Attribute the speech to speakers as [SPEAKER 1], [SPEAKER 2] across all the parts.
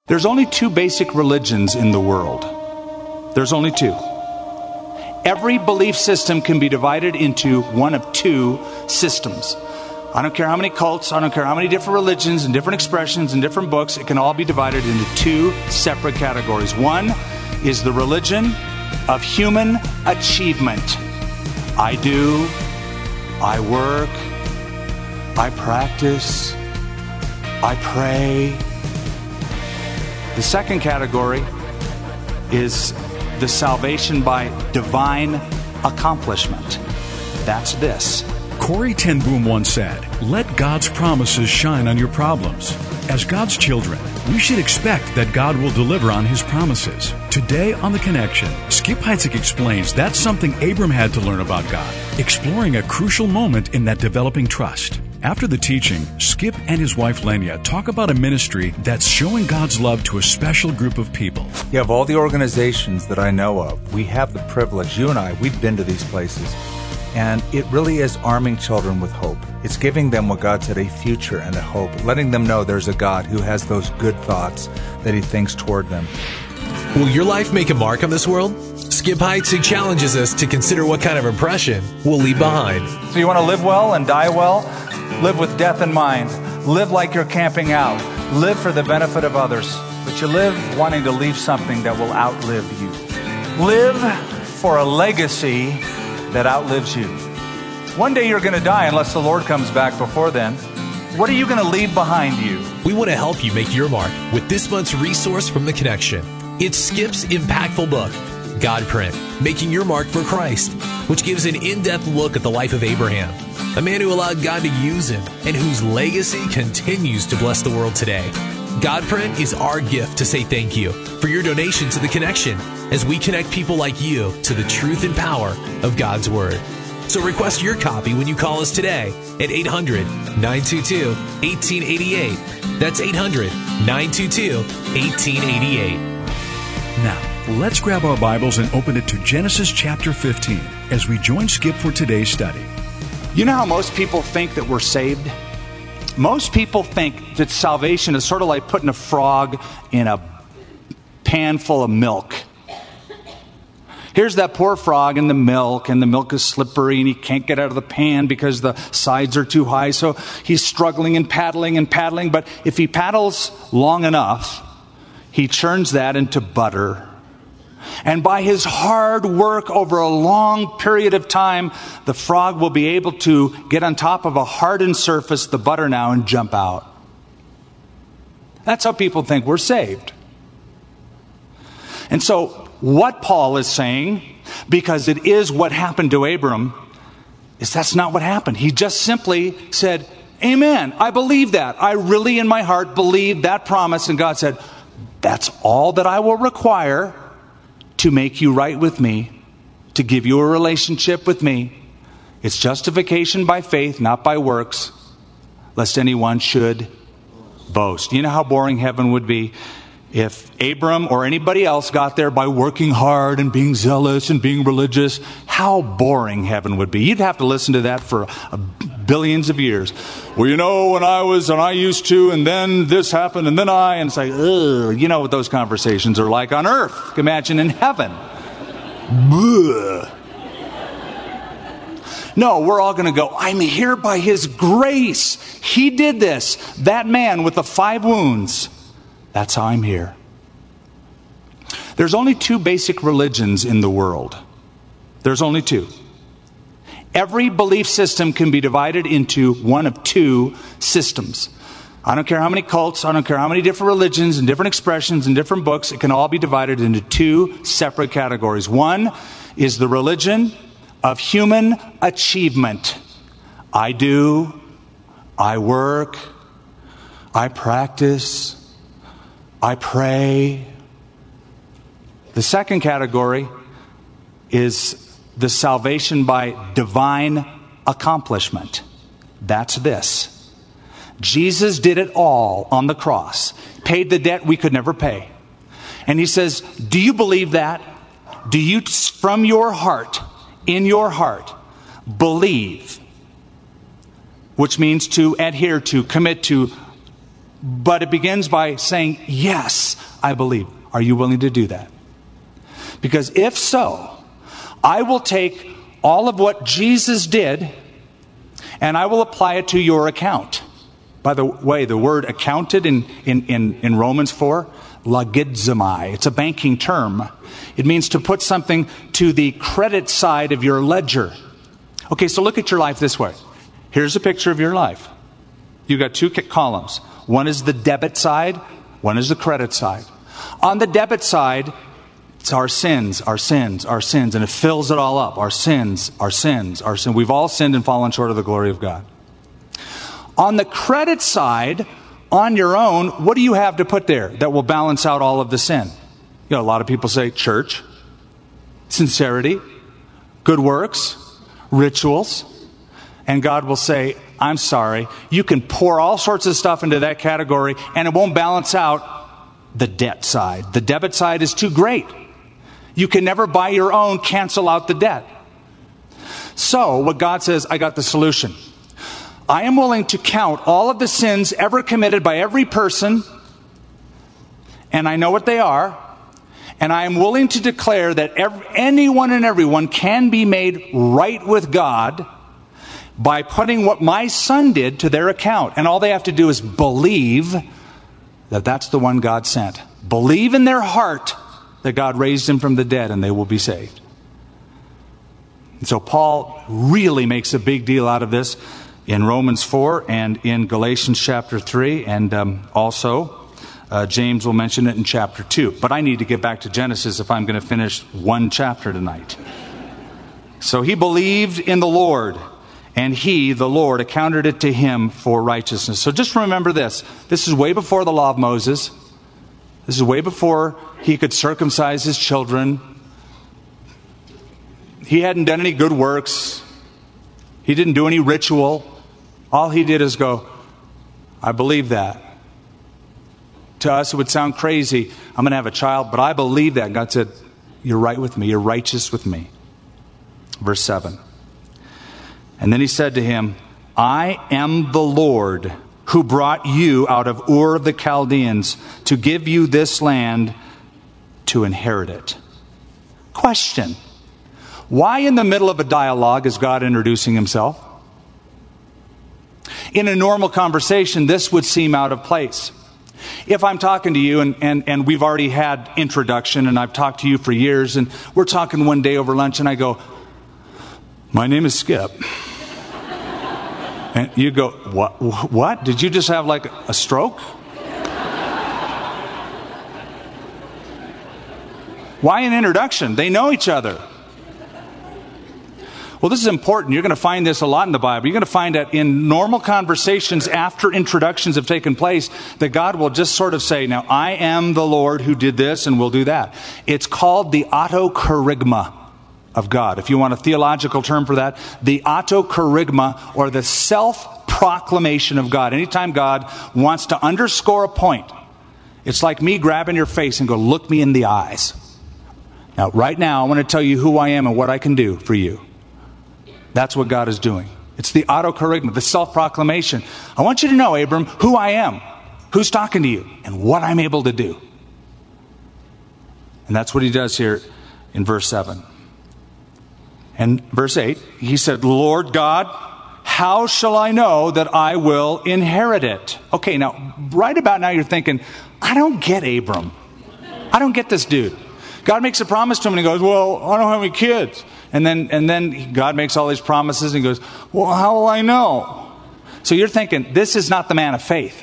[SPEAKER 1] There's only two basic religions in the world. There's only two. Every belief system can be divided into one of two systems. I don't care how many cults, I don't care how many different religions and different expressions and different books, it can all be divided into two separate categories. One is the religion of human achievement. I do, I work, I practice, I pray. The second category is the salvation by divine accomplishment. That's this.
[SPEAKER 2] Corrie ten Boom once said, "Let God's promises shine on your problems." As God's children, we should expect that God will deliver on His promises. Today on The Connection, Skip Heitzig explains that's something Abram had to learn about God, exploring a crucial moment in that developing trust. After the teaching, Skip and his wife Lenya talk about a ministry that's showing God's love to a special group of people.
[SPEAKER 3] Yeah, of all the organizations that I know of, we have the privilege, you and I, we've been to these places, and it really is arming children with hope. It's giving them what God said, a future and a hope, letting them know there's a God who has those good thoughts that He thinks toward them.
[SPEAKER 4] Will your life make a mark on this world? Skip Heitzig challenges us to consider what kind of impression we'll leave behind.
[SPEAKER 1] So you want to live well and die well? Live with death in mind. Live like you're camping out. Live for the benefit of others. But you live wanting to leave something that will outlive you. Live for a legacy that outlives you. One day you're going to die unless the Lord comes back before then. What are you going to leave behind you?
[SPEAKER 4] We want to help you make your mark with this month's resource from The Connection. It's Skip's impactful book, God Print, Making Your Mark for Christ, which gives an in-depth look at the life of Abraham, a man who allowed God to use him and whose legacy continues to bless the world today. God Print is our gift to say thank you for your donation to The Connection as we connect people like you to the truth and power of God's Word. So request your copy when you call us today at 800-922-1888. That's 800-922-1888.
[SPEAKER 2] Now, let's grab our Bibles and open it to Genesis chapter 15 as we join Skip for today's study.
[SPEAKER 1] You know how most people think that we're saved? Most people think that salvation is sort of like putting a frog in a pan full of milk. Here's that poor frog in the milk, and the milk is slippery, and he can't get out of the pan because the sides are too high, so he's struggling and paddling, but if he paddles long enough, he churns that into butter. And by his hard work over a long period of time, the frog will be able to get on top of a hardened surface, the butter now, and jump out. That's how people think we're saved. And so what Paul is saying, because it is what happened to Abram, is that's not what happened. He just simply said, amen, I believe that. I really in my heart believe that promise. And God said, that's all that I will require to make you right with me, to give you a relationship with me. It's justification by faith, not by works, lest anyone should boast. You know how boring heaven would be if Abram or anybody else got there by working hard and being zealous and being religious. How boring heaven would be. You'd have to listen to that for billions of years. Well, you know, when I used to, and then this happened, and then and it's like, ugh, you know what those conversations are like on earth. Imagine in heaven. Bleh. No, we're all going to go, I'm here by His grace. He did this. That man with the 5 wounds. That's how I'm here. There's only two basic religions in the world. There's only two. Every belief system can be divided into one of two systems. I don't care how many cults, I don't care how many different religions and different expressions and different books, it can all be divided into two separate categories. One is the religion of human achievement. I do, I work, I practice, I pray. The second category is the salvation by divine accomplishment. That's this. Jesus did it all on the cross, paid the debt we could never pay. And He says, do you believe that? Do you, from your heart, in your heart, believe? Which means to adhere to, commit to. But it begins by saying, yes, I believe. Are you willing to do that? Because if so, I will take all of what Jesus did and I will apply it to your account. By the way, the word accounted in Romans 4, logizomai. It's a banking term. It means to put something to the credit side of your ledger. Okay, so look at your life this way. Here's a picture of your life. You've got two columns. One is the debit side, one is the credit side. On the debit side, it's our sins, our sins, our sins, and it fills it all up. Our sins, our sins, our sins. We've all sinned and fallen short of the glory of God. On the credit side, on your own, what do you have to put there that will balance out all of the sin? You know, a lot of people say church, sincerity, good works, rituals. And God will say, I'm sorry, you can pour all sorts of stuff into that category and it won't balance out the debt side. The debit side is too great. You can never by your own cancel out the debt. So what God says, I got the solution. I am willing to count all of the sins ever committed by every person, and I know what they are, and I am willing to declare that anyone and everyone can be made right with God by putting what my son did to their account. And all they have to do is believe that that's the one God sent. Believe in their heart that God raised him from the dead and they will be saved. And so Paul really makes a big deal out of this in Romans 4 and in Galatians chapter 3. And also James will mention it in chapter 2. But I need to get back to Genesis if I'm going to finish one chapter tonight. So he believed in the Lord, and he, the Lord, accounted it to him for righteousness. So just remember this. This is way before the law of Moses. This is way before he could circumcise his children. He hadn't done any good works. He didn't do any ritual. All he did is go, I believe that. To us, it would sound crazy. I'm going to have a child, but I believe that. God said, you're right with me. You're righteous with me. Verse 7. And then he said to him, I am the Lord who brought you out of Ur of the Chaldeans to give you this land to inherit it. Question. Why in the middle of a dialogue is God introducing himself? In a normal conversation, this would seem out of place. If I'm talking to you and we've already had introduction and I've talked to you for years and we're talking one day over lunch and I go, my name is Skip. And you go, what? Did you just have like a stroke? Why an introduction? They know each other. Well, this is important. You're going to find this a lot in the Bible. You're going to find that in normal conversations after introductions have taken place, that God will just sort of say, now, I am the Lord who did this and will do that. It's called the autokerygma of God. If you want a theological term for that, the autokerygma, or the self-proclamation of God. Anytime God wants to underscore a point, it's like me grabbing your face and go, look me in the eyes. Now, right now, I want to tell you who I am and what I can do for you. That's what God is doing. It's the autokerygma, the self-proclamation. I want you to know, Abram, who I am, who's talking to you, and what I'm able to do. And that's what he does here in verse 7. And verse 8, he said, Lord God, how shall I know that I will inherit it? Okay, now, right about now you're thinking, I don't get Abram. I don't get this dude. God makes a promise to him and he goes, well, I don't have any kids. And then God makes all these promises and he goes, well, how will I know? So you're thinking, this is not the man of faith.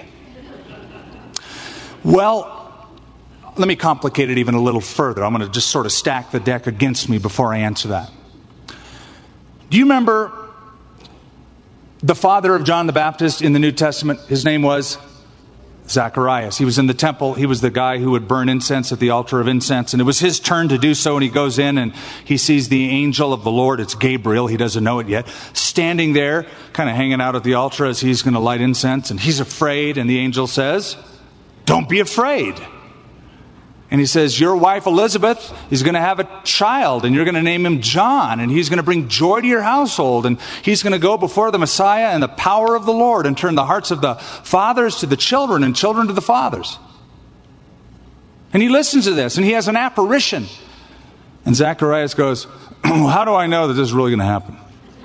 [SPEAKER 1] Well, let me complicate it even a little further. I'm going to just sort of stack the deck against me before I answer that. Do you remember the father of John the Baptist in the New Testament? His name was Zacharias. He was in the temple. He was the guy who would burn incense at the altar of incense. And it was his turn to do so. And he goes in and he sees the angel of the Lord. It's Gabriel. He doesn't know it yet. Standing there, kind of hanging out at the altar as he's going to light incense. And he's afraid. And the angel says, don't be afraid. And he says, your wife Elizabeth is going to have a child. And you're going to name him John. And he's going to bring joy to your household. And he's going to go before the Messiah in the power of the Lord and turn the hearts of the fathers to the children and children to the fathers. And And he listens to this, and he has an apparition. And Zacharias goes, how do I know that this is really going to happen?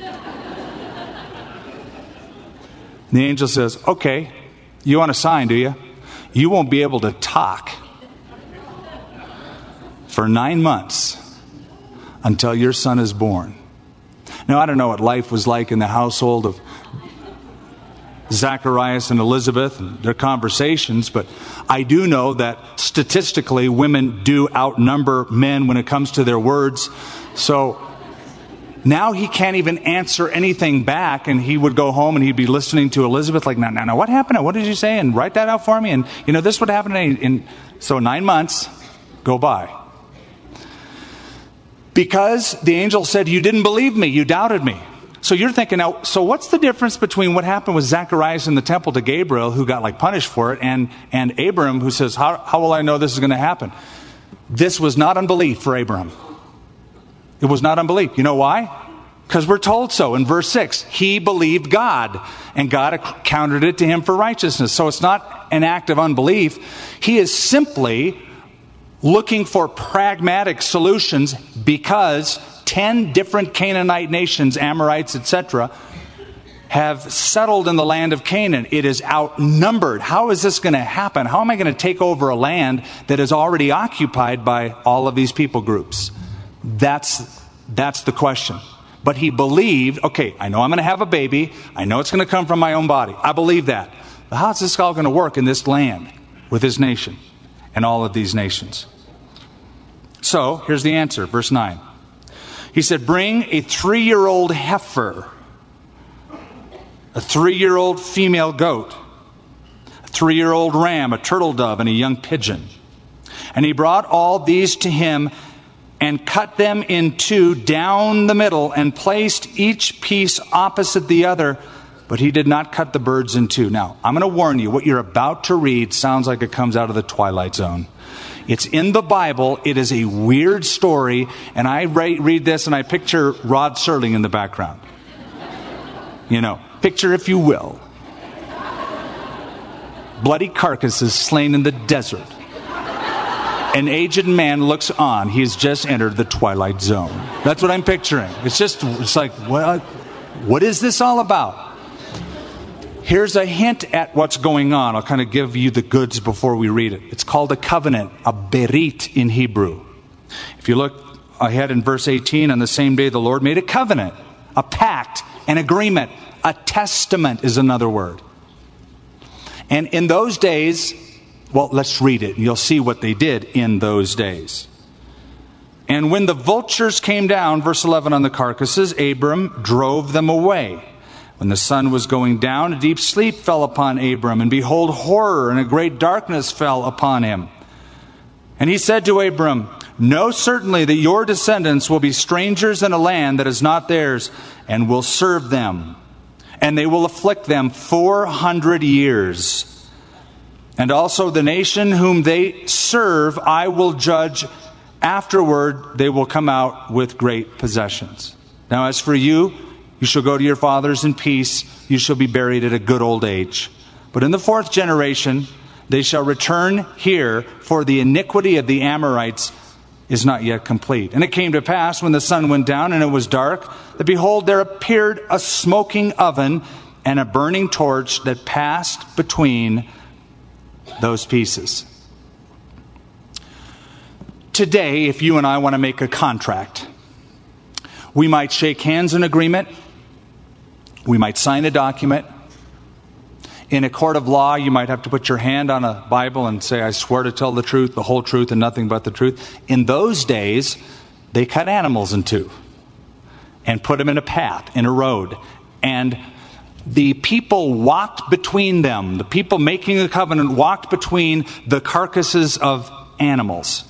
[SPEAKER 1] And the angel says, okay, you want a sign, do you? You won't be able to talk for 9 months until your son is born. Now, I don't know what life was like in the household of Zacharias and Elizabeth and their conversations, but I do know that statistically women do outnumber men when it comes to their words. So now he can't even answer anything back, and he would go home and he'd be listening to Elizabeth like, no, what happened? What did you say? And write that out for me. And, this would happen. And so 9 months go by. Because the angel said, you didn't believe me, you doubted me. So you're thinking, now, so what's the difference between what happened with Zacharias in the temple to Gabriel, who got punished for it, and Abram, who says, how will I know this is going to happen? This was not unbelief for Abram. It was not unbelief. You know why? Because we're told so in verse 6. He believed God, and God accounted it to him for righteousness. So it's not an act of unbelief. He is simply looking for pragmatic solutions because 10 different Canaanite nations, Amorites, etc., have settled in the land of Canaan. It is outnumbered. How is this going to happen? How am I going to take over a land that is already occupied by all of these people groups? That's the question. But he believed, okay, I know I'm going to have a baby. I know it's going to come from my own body. I believe that. But how is this all going to work in this land with his nation and all of these nations? So here's the answer, verse 9. He said, bring a 3-year-old heifer, a 3-year-old female goat, a 3-year-old ram, a turtle dove, and a young pigeon. And he brought all these to him and cut them in two down the middle and placed each piece opposite the other, but he did not cut the birds in two. Now, I'm going to warn you, what you're about to read sounds like it comes out of the Twilight Zone. It's in the Bible. It is a weird story, and I read this and I picture Rod Serling in the background. Picture, if you will, bloody carcasses slain in the desert. An aged man looks on. He's just entered the Twilight Zone. That's what I'm picturing. It's like, what is this all about? Here's a hint at what's going on. I'll kind of give you the goods before we read it. It's called a covenant, a berit in Hebrew. If you look ahead in verse 18, on the same day the Lord made a covenant, a pact, an agreement, a testament is another word. And in those days, well, let's read it. You'll see what they did in those days. And when the vultures came down, verse 11, on the carcasses, Abram drove them away. When the sun was going down, a deep sleep fell upon Abram, and behold, horror and a great darkness fell upon him. And he said to Abram, know certainly that your descendants will be strangers in a land that is not theirs, and will serve them. And they will afflict them 400 years. And also the nation whom they serve I will judge. Afterward they will come out with great possessions. Now as for you, you shall go to your fathers in peace. You shall be buried at a good old age. But in the 4th generation, they shall return here, for the iniquity of the Amorites is not yet complete. And it came to pass, when the sun went down and it was dark, that behold, there appeared a smoking oven and a burning torch that passed between those pieces. Today, if you and I want to make a contract, we might shake hands in agreement. We might sign a document. In a court of law, you might have to put your hand on a Bible and say, I swear to tell the truth, the whole truth, and nothing but the truth. In those days, they cut animals in two and put them in a path, in a road. And the people walked between them. The people making the covenant walked between the carcasses of animals.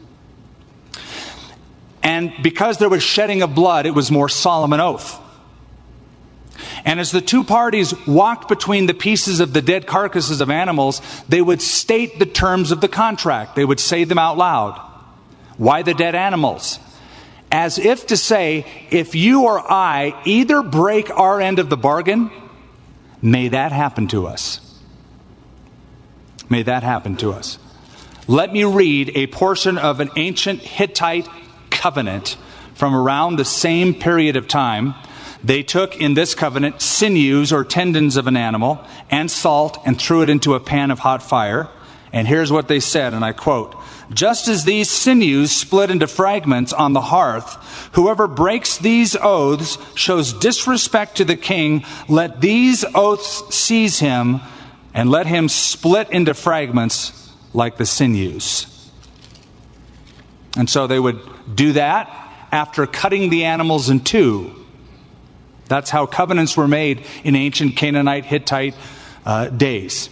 [SPEAKER 1] And because there was shedding of blood, it was more solemn an oath. And as the two parties walked between the pieces of the dead carcasses of animals, they would state the terms of the contract. They would say them out loud. Why the dead animals? As if to say, if you or I either break our end of the bargain, may that happen to us. May that happen to us. let me read a portion of an ancient Hittite covenant from around the same period of time. They took in this covenant sinews or tendons of an animal and salt and threw it into a pan of hot fire. And here's what they said, and I quote, "Just as these sinews split into fragments on the hearth, whoever breaks these oaths shows disrespect to the king. Let these oaths seize him and let him split into fragments like the sinews." And so they would do that after cutting the animals in two. That's how covenants were made in ancient Canaanite, Hittite days.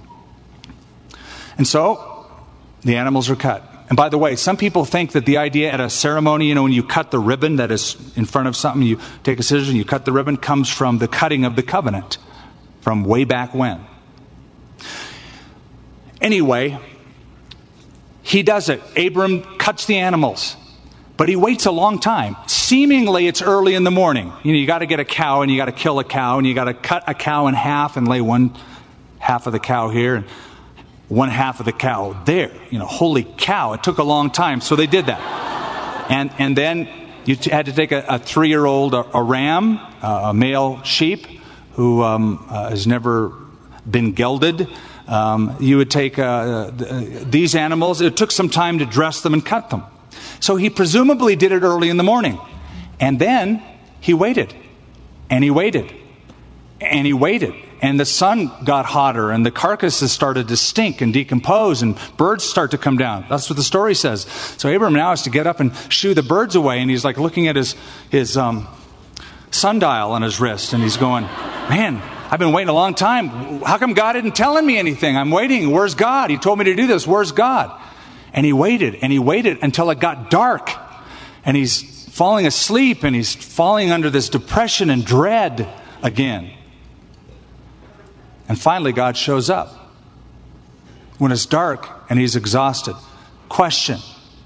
[SPEAKER 1] And so the animals are cut. And by the way, some people think that the idea at a ceremony, when you cut the ribbon that is in front of something, you take a scissors and you cut the ribbon, comes from the cutting of the covenant from way back when. Anyway, he does it. Abram cuts the animals, but he waits a long time. Seemingly, it's early in the morning. You got to get a cow, and you got to kill a cow, and you got to cut a cow in half and lay one half of the cow here and one half of the cow there. Holy cow! It took a long time, so they did that. And then you had to take a 3-year-old a ram, a male sheep who has never been gelded. You would take these animals. It took some time to dress them and cut them. So he presumably did it early in the morning. And then he waited. And he waited. And he waited. And the sun got hotter, and the carcasses started to stink and decompose, and birds start to come down. That's what the story says. So Abram now has to get up and shoo the birds away, and he's like looking at his sundial on his wrist, and he's going, "Man, I've been waiting a long time. How come God isn't telling me anything? I'm waiting. Where's God? He told me to do this. Where's God?" And he waited until it got dark. And he's falling asleep, and he's falling under this depression and dread again. And finally, God shows up when it's dark and he's exhausted. Question: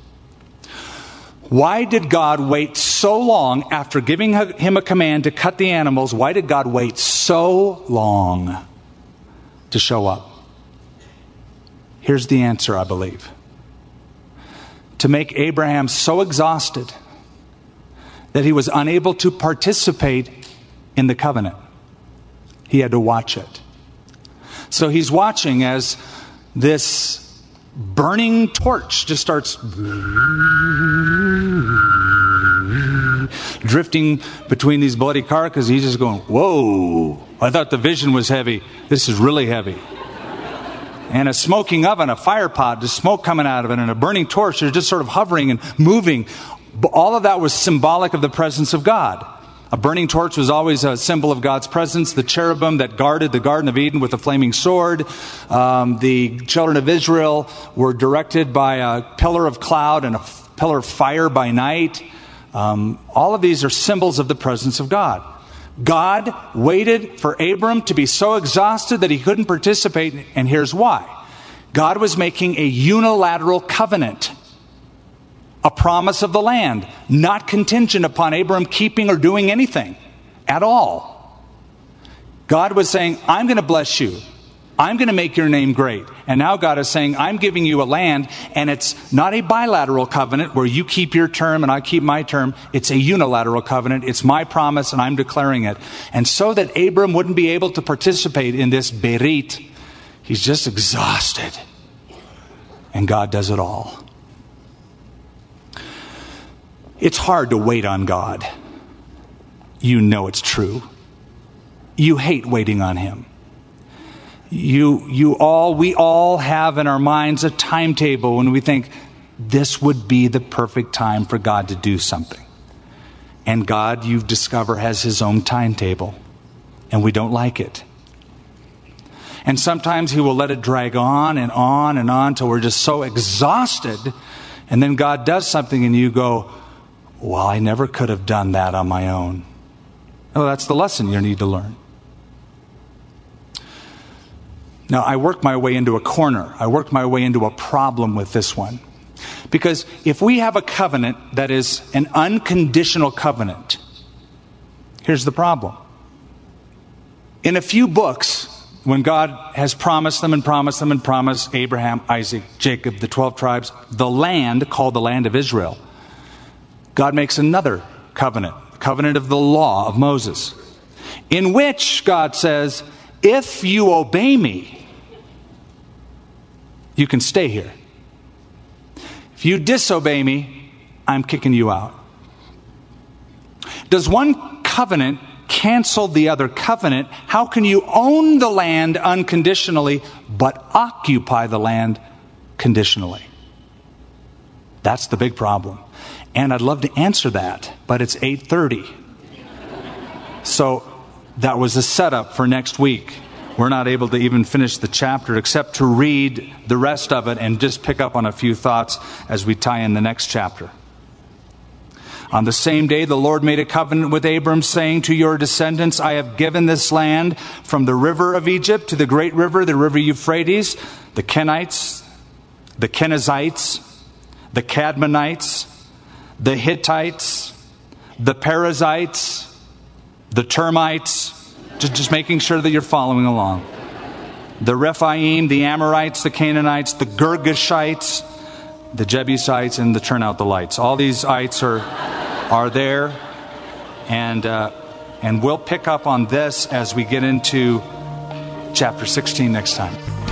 [SPEAKER 1] why did God wait so long after giving him a command to cut the animals? Why did God wait so long to show up? Here's the answer, I believe. To make Abraham so exhausted that he was unable to participate in the covenant. He had to watch it. So he's watching as this burning torch just starts drifting between these bloody carcasses. He's just going, "Whoa, I thought the vision was heavy. This is really heavy." And a smoking oven, a fire pot, just smoke coming out of it, and a burning torch. They're just sort of hovering and moving. All of that was symbolic of the presence of God. A burning torch was always a symbol of God's presence. The cherubim that guarded the Garden of Eden with a flaming sword. The children of Israel were directed by a pillar of cloud and a pillar of fire by night. All of these are symbols of the presence of God. God waited for Abram to be so exhausted that he couldn't participate, and here's why. God was making a unilateral covenant. A promise of the land, not contingent upon Abram keeping or doing anything at all. God was saying, "I'm going to bless you. I'm going to make your name great." And now God is saying, "I'm giving you a land," and it's not a bilateral covenant where you keep your term and I keep my term. It's a unilateral covenant. It's my promise and I'm declaring it. And so that Abram wouldn't be able to participate in this berit, he's just exhausted. And God does it all. It's hard to wait on God. You know it's true. You hate waiting on Him. We all have in our minds a timetable when we think this would be the perfect time for God to do something. And God, you've discovered, has His own timetable. And we don't like it. And sometimes He will let it drag on and on and on till we're just so exhausted. And then God does something and you go, "Well, I never could have done that on my own." Oh, that's the lesson you need to learn. Now, I worked my way into a corner. I worked my way into a problem with this one. Because if we have a covenant that is an unconditional covenant, here's the problem. In a few books, when God has promised them and promised them and promised Abraham, Isaac, Jacob, the 12 tribes, the land called the land of Israel, God makes another covenant, the covenant of the law of Moses, in which God says, if you obey me, you can stay here. If you disobey me, I'm kicking you out. Does one covenant cancel the other covenant? How can you own the land unconditionally but occupy the land conditionally? That's the big problem. And I'd love to answer that, but it's 8:30. So that was a setup for next week. We're not able to even finish the chapter except to read the rest of it and just pick up on a few thoughts as we tie in the next chapter. On the same day, the Lord made a covenant with Abram, saying, to your descendants, I have given this land from the river of Egypt to the great river, the river Euphrates, the Kenites, the Kenizzites, the Cadmonites, the Hittites, the Perizzites, the Termites, just making sure that you're following along. The Rephaim, the Amorites, the Canaanites, the Girgashites, the Jebusites, and the turn out the lights. All these ites are there, and we'll pick up on this as we get into chapter 16 next time.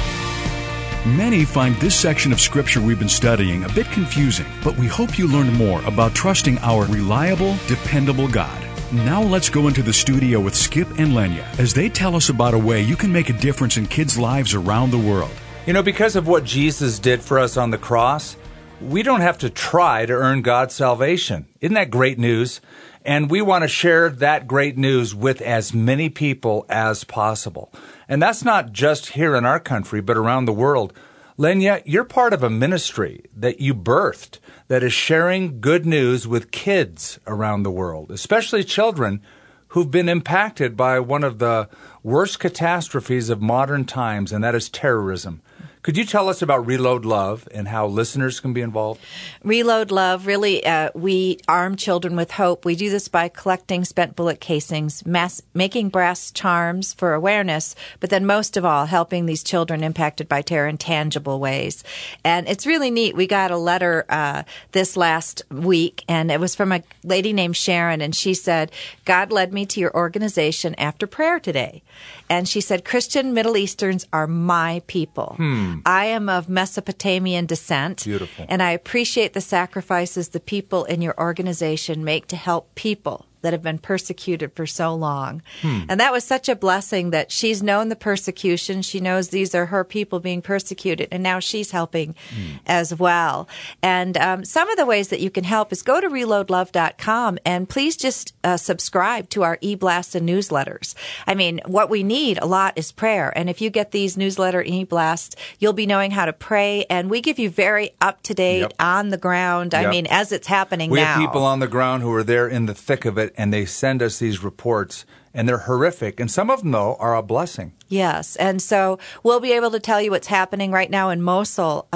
[SPEAKER 2] Many find this section of Scripture we've been studying a bit confusing, but we hope you learned more about trusting our reliable, dependable God. Now let's go into the studio with Skip and Lenya as they tell us about a way you can make a difference in kids' lives around the world.
[SPEAKER 3] You know, because of what Jesus did for us on the cross, we don't have to try to earn God's salvation. Isn't that great news? And we want to share that great news with as many people as possible. And that's not just here in our country, but around the world. Lenya, you're part of a ministry that you birthed that is sharing good news with kids around the world, especially children who've been impacted by one of the worst catastrophes of modern times, and that is terrorism. Could you tell us about Reload Love and how listeners can be involved?
[SPEAKER 5] Reload Love, really, we arm children with hope. We do this by collecting spent bullet casings, making brass charms for awareness, but then most of all, helping these children impacted by terror in tangible ways. And it's really neat. We got a letter this last week, and it was from a lady named Sharon, and she said, God led me to your organization after prayer today. And she said, Christian Middle Easterns are my people. I am of Mesopotamian descent.
[SPEAKER 3] Beautiful.
[SPEAKER 5] And I appreciate the sacrifices the people in your organization make to help people that have been persecuted for so long. And that was such a blessing that she's known the persecution. She knows these are her people being persecuted, and now she's helping as well. And some of the ways that you can help is go to reloadlove.com and please just subscribe to our e-blasts and newsletters. I mean, what we need a lot is prayer. And if you get these newsletter e-blasts, you'll be knowing how to pray. And we give you very up-to-date, on the ground, I mean, as it's happening now.
[SPEAKER 3] We have people on the ground who are there in the thick of it, and they send us these reports, and they're horrific. And some of them, though, are a blessing.
[SPEAKER 5] Yes. And so we'll be able to tell you what's happening right now in Mosul.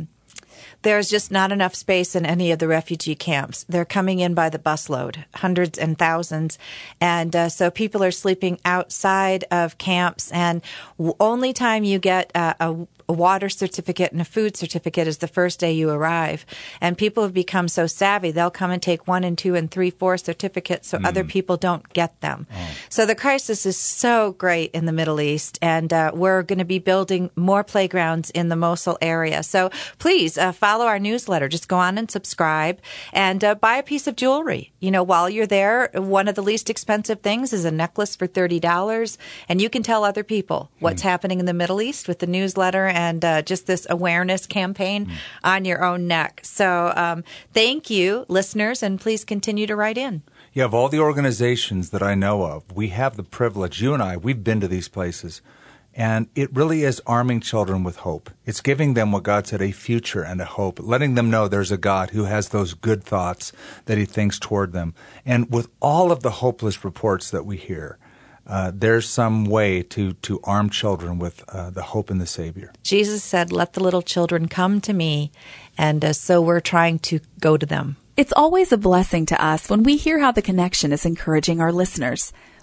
[SPEAKER 5] There's just not enough space in any of the refugee camps. They're coming in by the busload, hundreds and thousands. And so people are sleeping outside of camps. And only time you get a water certificate and a food certificate is the first day you arrive. And people have become so savvy, they'll come and take 1 and 2 and 3, 4 certificates so other people don't get them. So the crisis is so great in the Middle East, and we're going to be building more playgrounds in the Mosul area. So please follow our newsletter. Just go on and subscribe and buy a piece of jewelry. You know, while you're there, one of the least expensive things is a necklace for $30, and you can tell other people what's happening in the Middle East with the newsletter and just this awareness campaign on your own neck. So thank you, listeners, and please continue to write in.
[SPEAKER 3] Yeah, of all the organizations that I know of, we have the privilege, you and I, we've been to these places, and it really is arming children with hope. It's giving them what God said, a future and a hope, letting them know there's a God who has those good thoughts that he thinks toward them. And with all of the hopeless reports that we hear, there's some way to arm children with the hope in the Savior.
[SPEAKER 5] Jesus said, let the little children come to me, and so we're trying to go to them.
[SPEAKER 6] It's always a blessing to us when we hear how The Connection is encouraging our listeners.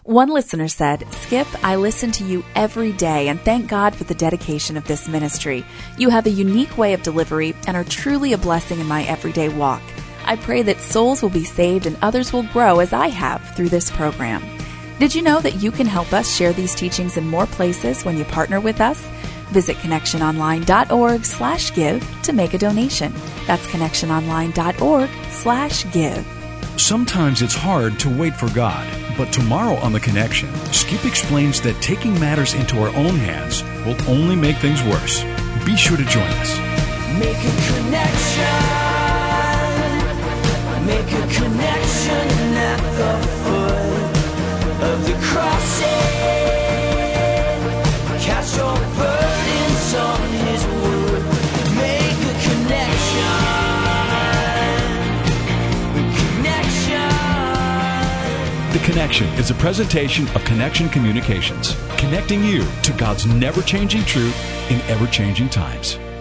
[SPEAKER 6] One listener said, "Skip, I listen to you every day and thank God for the dedication of this ministry. You have a unique way of delivery and are truly a blessing in my everyday walk. I pray that souls will be saved and others will grow as I have through this program." Did you know that you can help us share these teachings in more places when you partner with us? Visit connectiononline.org/give to make a donation. That's connectiononline.org/give.
[SPEAKER 2] Sometimes it's hard to wait for God, but tomorrow on The Connection, Skip explains that taking matters into our own hands will only make things worse. Be sure to join us.
[SPEAKER 7] Make a connection at the foot of the cross. Cast your burdens on His word. Make a connection.
[SPEAKER 2] The Connection is a presentation of Connection Communications, connecting you to God's never-changing truth in ever-changing times.